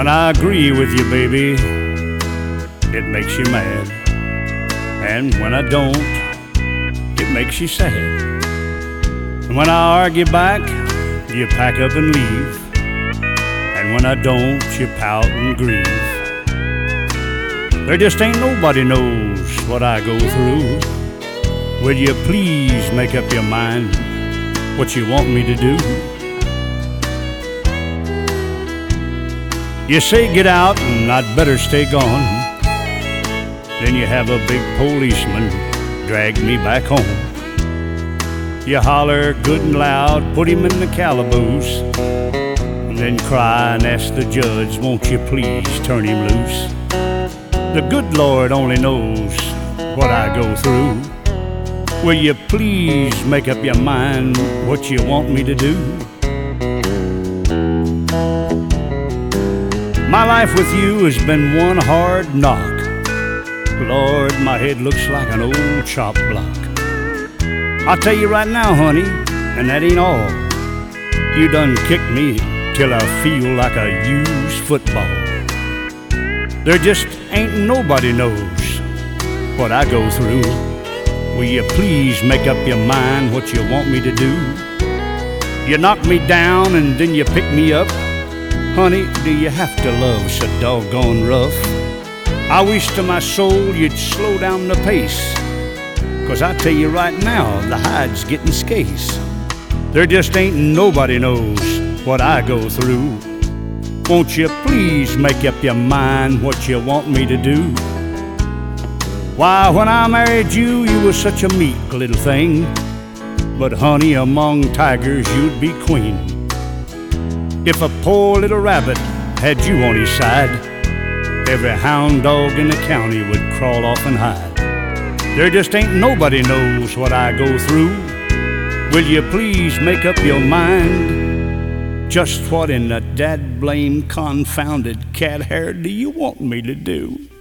When I agree with you, baby, it makes you mad. And when I don't, it makes you sad. And when I argue back, you pack up and leave. And when I don't, you pout and grieve. There just ain't nobody knows what I go through. Will you please make up your mind what you want me to do? You say get out and I'd better stay gone. Then you have a big policeman drag me back home. You holler good and loud, put him in the calaboose, and then cry and ask the judge, won't you please turn him loose? The good Lord only knows what I go through. Will you please make up your mind what you want me to do? My life with you has been one hard knock. Lord, my head looks like an old chop block. I'll tell you right now, honey, and that ain't all. You done kicked me till I feel like a used football. There just ain't nobody knows what I go through. Will you please make up your mind what you want me to do? You knock me down and then you pick me up. Honey, do you have to love so doggone rough? I wish to my soul you'd slow down the pace, 'cause I tell you right now, the hide's getting scarce. There just ain't nobody knows what I go through. Won't you please make up your mind what you want me to do? Why, when I married you, you were such a meek little thing. But honey, among tigers you'd be queen. If a poor little rabbit had you on his side, every hound dog in the county would crawl off and hide. There just ain't nobody knows what I go through. Will you please make up your mind? Just what in the dad blame confounded cat hair do you want me to do?